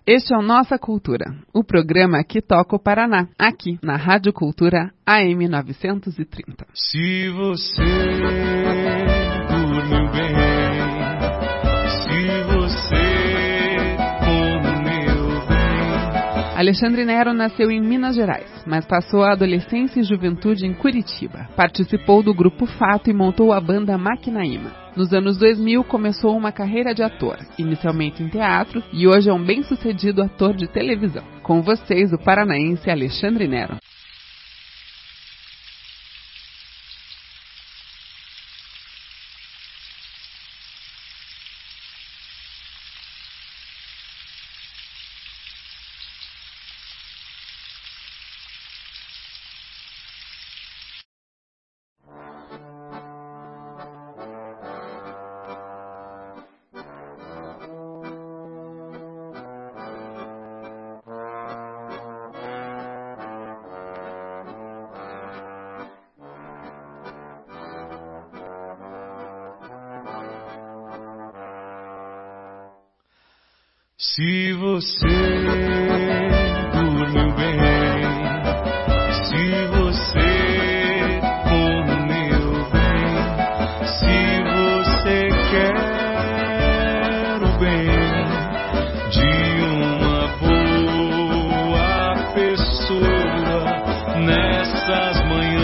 Este é o Nossa Cultura, o programa que toca o Paraná, aqui na Rádio Cultura AM 930. Se você dormiu bem, se você comeu bem. Alexandre Nero nasceu em Minas Gerais, mas passou a adolescência e juventude em Curitiba. Participou do Grupo Fato e montou a banda Maquinaíma. Nos anos 2000, começou uma carreira de ator, inicialmente em teatro, e hoje é um bem-sucedido ator de televisão. Com vocês, o paranaense Alexandre Nero. Se você dormiu bem, se você comeu bem, se você quer o bem de uma boa pessoa nessas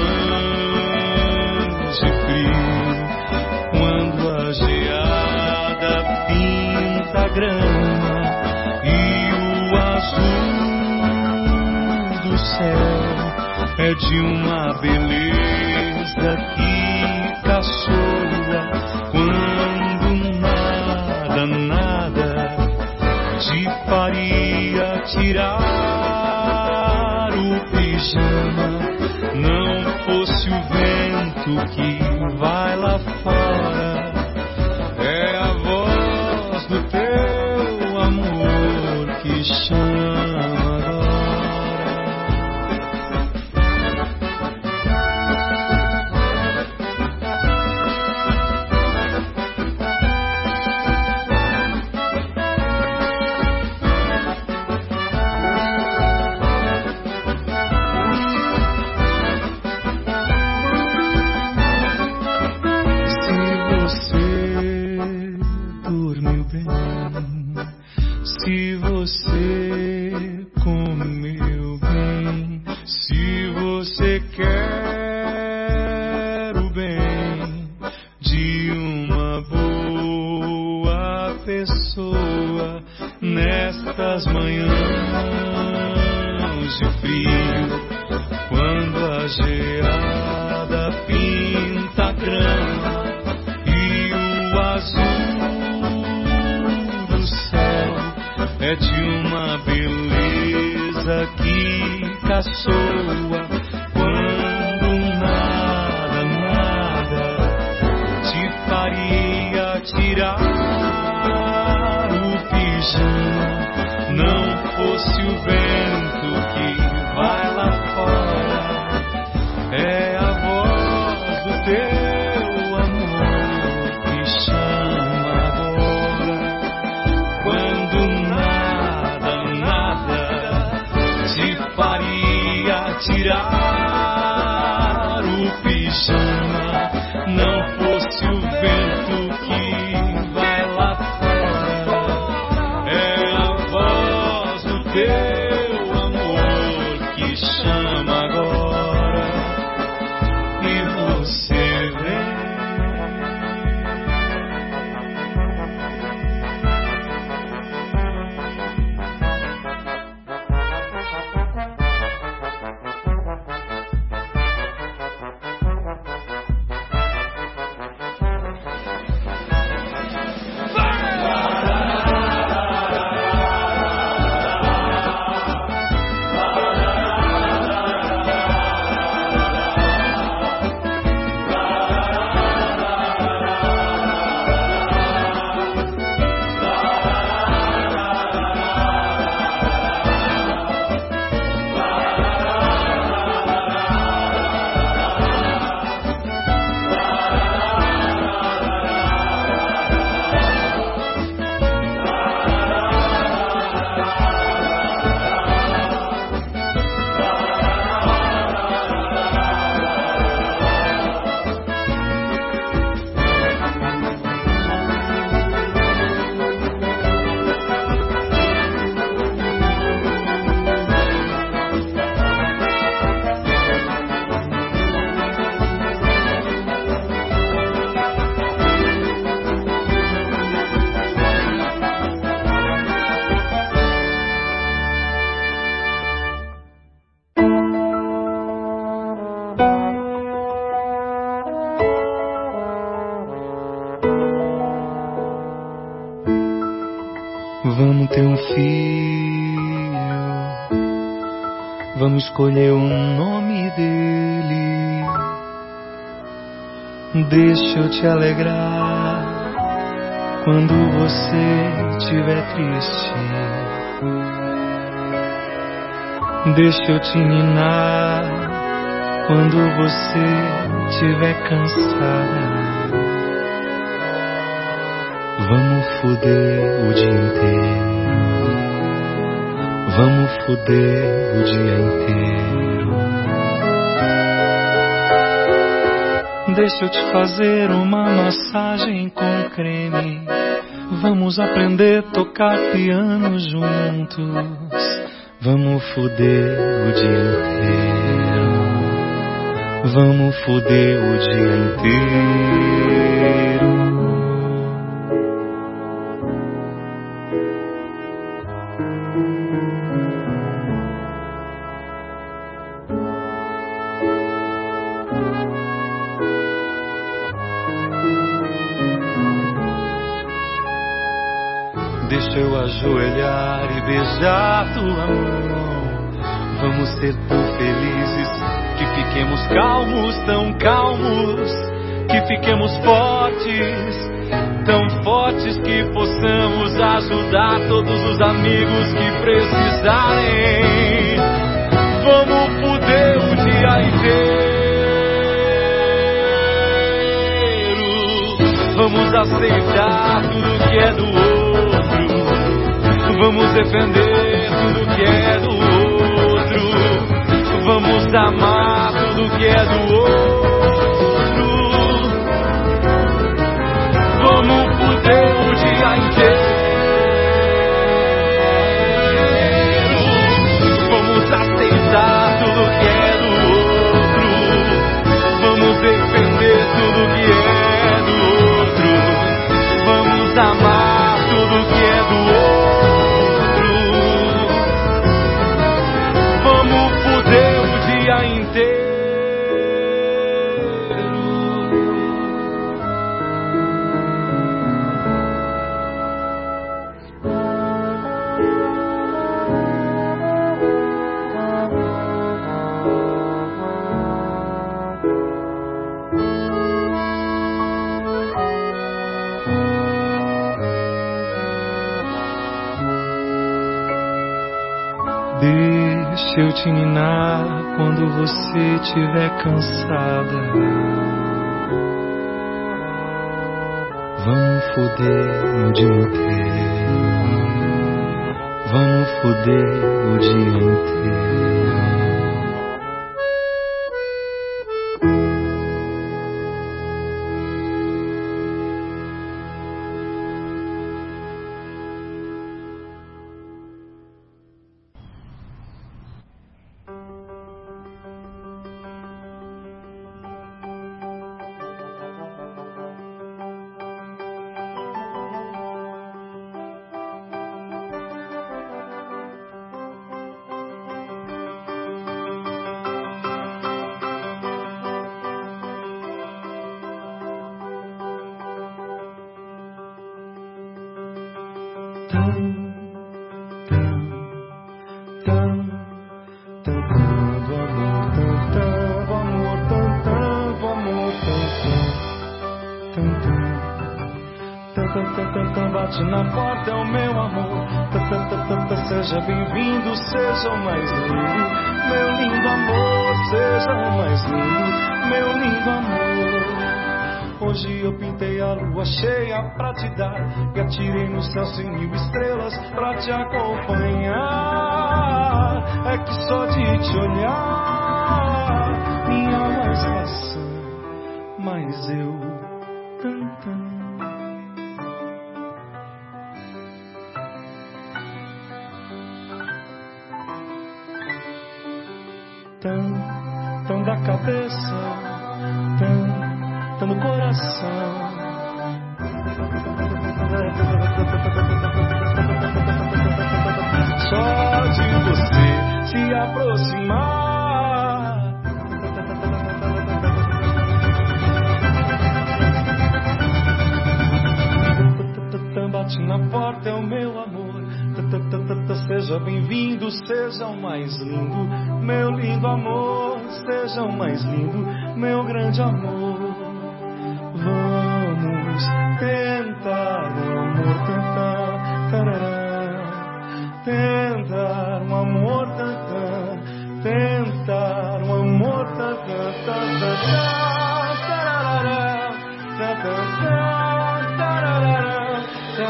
manhãs de frio, quando a geada pinta a grama, é de uma beleza que caçoa, quando nada te faria tirar o pijama, não fosse o vento que vai lá fora, é a voz do teu amor que chama. Se você comeu bem, se você quer o bem de uma boa pessoa nestas manhãs de frio, quando a geada pinta a grama e o azul do céu é de uma beleza que caçoa, quando nada te faria tirar o pijama, não fosse o vento que vai lá fora, é a voz do teu amor que chama agora, quando faria tirar o pijama, não fosse o vento que vai lá fora, é a voz do teu amor que chama agora, e você vem. Vamos escolher o nome dele. Deixa eu te alegrar quando você estiver triste. Deixa eu te ninar quando você estiver cansada. Vamos foder o dia inteiro. Vamos foder o dia inteiro. Deixa eu te fazer uma massagem com creme. Vamos aprender a tocar piano juntos. Vamos foder o dia inteiro. Vamos foder o dia inteiro. Deixa eu ajoelhar e beijar tua mão. Vamos ser tão felizes que fiquemos calmos, tão calmos, que fiquemos fortes, tão fortes que possamos ajudar todos os amigos que precisarem. Vamos foder o dia inteiro. Vamos aceitar tudo que é do outro. Vamos defender tudo que é do outro. Vamos amar tudo que é do outro. Vamos foder o dia inteiro. Vamos aceitar tudo que é do outro. Vamos defender tudo que é do outro. Vamos amar tudo que é do outro. Deixa eu te ninar quando você estiver cansada. Vamos foder o dia inteiro. Vamos foder o dia inteiro. Bate na porta, é o meu amor. Seja bem-vindo, seja o mais lindo. Meu lindo amor, seja o mais lindo. Meu lindo amor. Hoje eu pintei a lua cheia pra te dar, e atirei no céu 100.000 estrelas pra te acompanhar. É que só de te olhar minha alma esvassa, mas eu cantando. Tão da cabeça, tão no coração. Só de você se aproximar. Bate na porta, é o meu amor. Seja seja bem-vindo, seja o mais lindo, meu lindo amor, seja o mais lindo, meu grande amor. Vamos tentar, amor, tentar, tarará, tentar, um amor, tentar, tentar, um amor, tentar, tarará, tarará, tarará,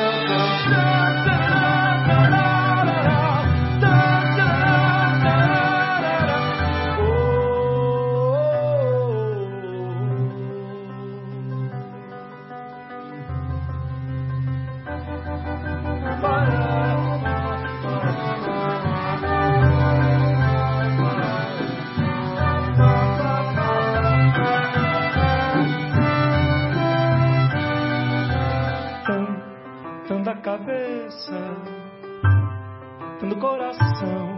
da cabeça, do coração.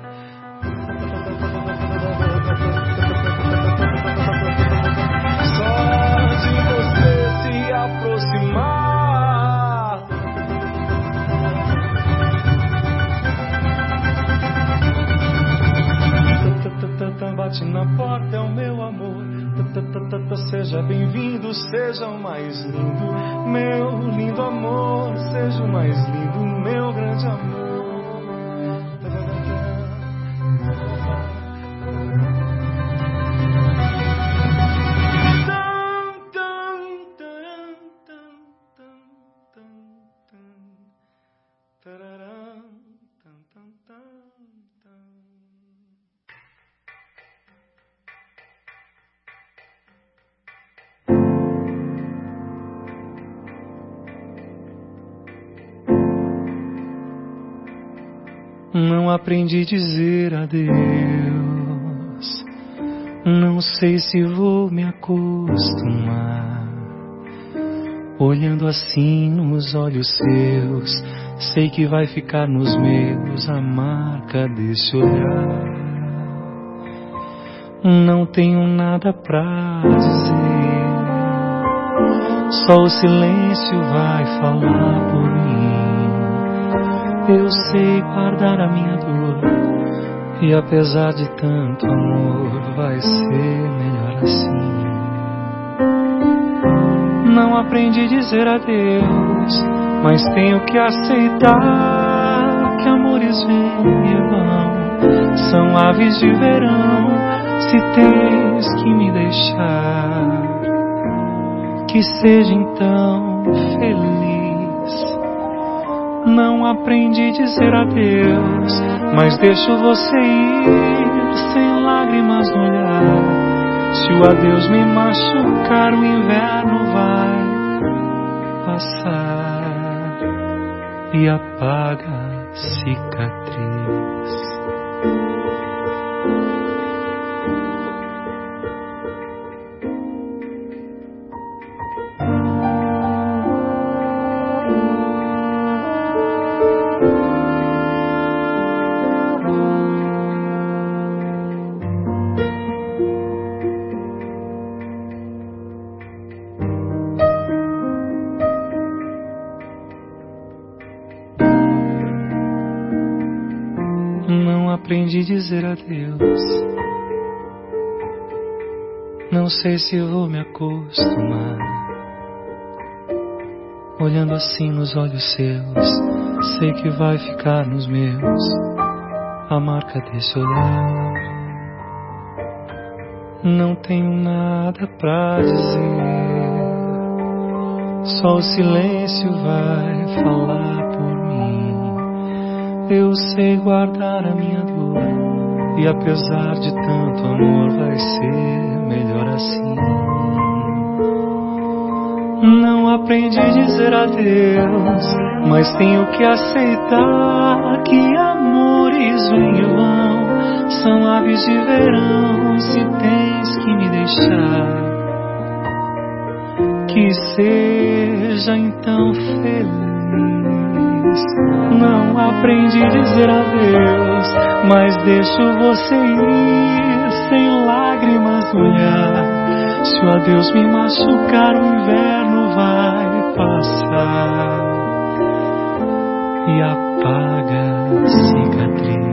Só de você se aproximar, bate na porta, é o meu amor. Seja bem-vindo, seja o mais lindo, meu lindo amor, seja o mais lindo, meu grande amor. Não aprendi a dizer adeus, não sei se vou me acostumar. Olhando assim nos olhos seus, sei que vai ficar nos meus a marca desse olhar. Não tenho nada pra dizer, só o silêncio vai falar por mim. Eu sei guardar a minha dor, e apesar de tanto amor, vai ser melhor assim. Não aprendi a dizer adeus, mas tenho que aceitar que amores vêm e vão, são aves de verão. Se tens que me deixar, que seja então feliz. Não aprendi a dizer adeus, mas deixo você ir sem lágrimas no olhar. Se o adeus me machucar, o inverno vai passar e apaga a cicatriz. Aprendi a dizer adeus, não sei se vou me acostumar. Olhando assim nos olhos seus, sei que vai ficar nos meus a marca desse olhar. Não tenho nada pra dizer, só o silêncio vai falar por mim. Eu sei guardar a minha dor, e apesar de tanto amor, vai ser melhor assim. Não aprendi a dizer adeus, mas tenho que aceitar que amores vêm e vão, são aves de verão. Se tens que me deixar, que seja então feliz. Não aprendi a dizer adeus, mas deixo você ir sem lágrimas no olhar. Se o adeus me machucar, o inverno vai passar e a apaga a cicatriz.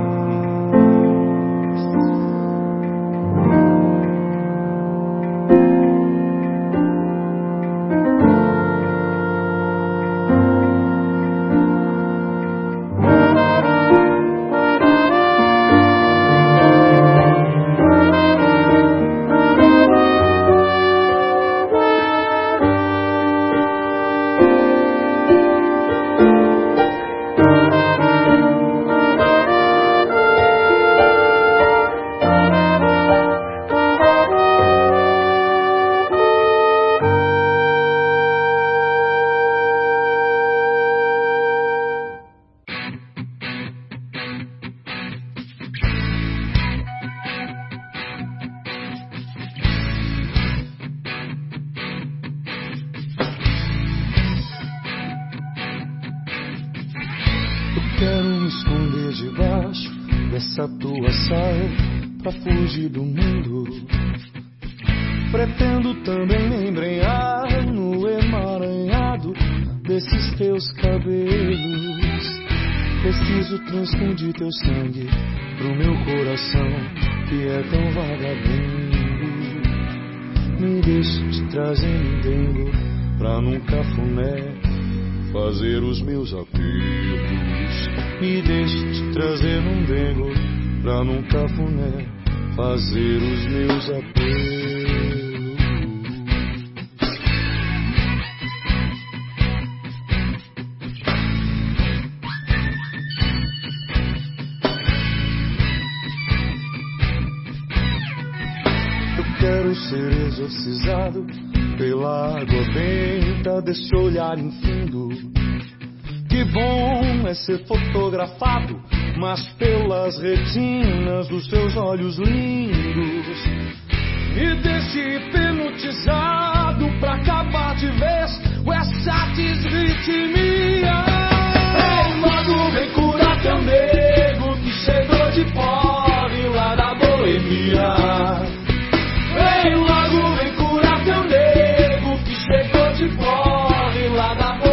Quero me esconder debaixo dessa tua saia pra fugir do mundo. Pretendo também me embrenhar no emaranhado desses teus cabelos. Preciso transfundir teu sangue pro meu coração que é tão vagabundo. Me deixe te trazer um dengo pra num cafuné fazer os meus apelos. Me deixe te trazer um dengo pra num cafuné fazer os meus apelos. Eu quero ser exorcizado pela água benta desse olhar infindo. Que bom é ser fotografado, mas pelas retinas dos seus olhos lindos. Me deixe hipnotizado pra acabar de vez com essa desritmia. Vem logo, vem curar teu nego que chegou de pobre lá da boemia. Vem logo, vem curar teu nego que chegou de pobre lá da boemia.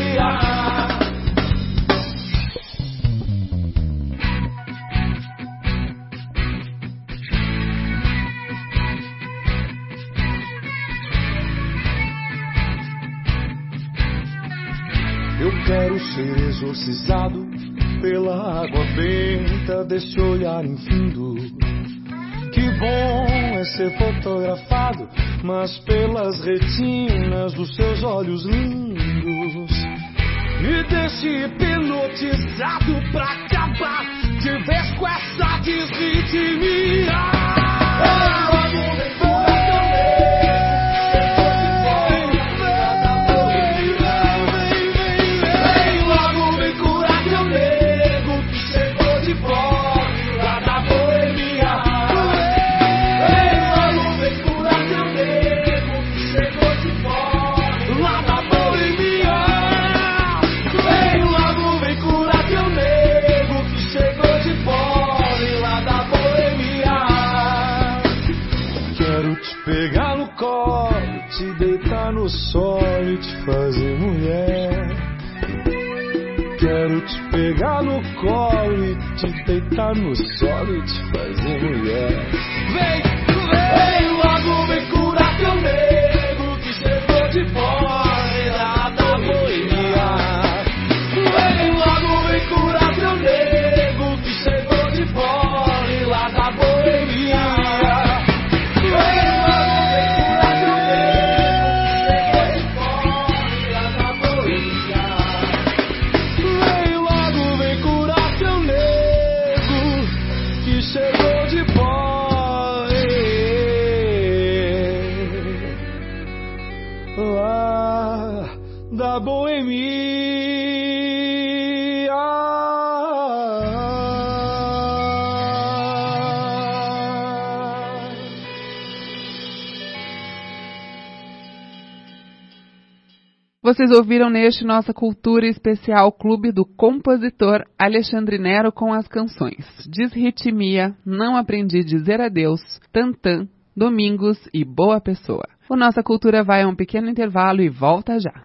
Eu quero ser exorcizado pela água benta desse olhar infindo. Que bom é ser fotografado, mas pelas retinas dos seus olhos lindos. Me deixe hipnotizado pra acabar de vez com essa desritmia. Pegar no colo, te deitar no solo e te fazer mulher. Quero te pegar no colo e te deitar no solo e te fazer mulher. Vem logo, vem curar teu nego que chegou de fora lá da boemia. Vem logo, vem curar teu nego que chegou de fora lá da boemia. Chegou de pobre lá da boemia. Vocês ouviram neste Nossa Cultura Especial Clube do compositor Alexandre Nero com as canções Desritmia, Não Aprendi Dizer Adeus, Tantã, Domingos e Boa Pessoa. O Nossa Cultura vai a um pequeno intervalo e volta já.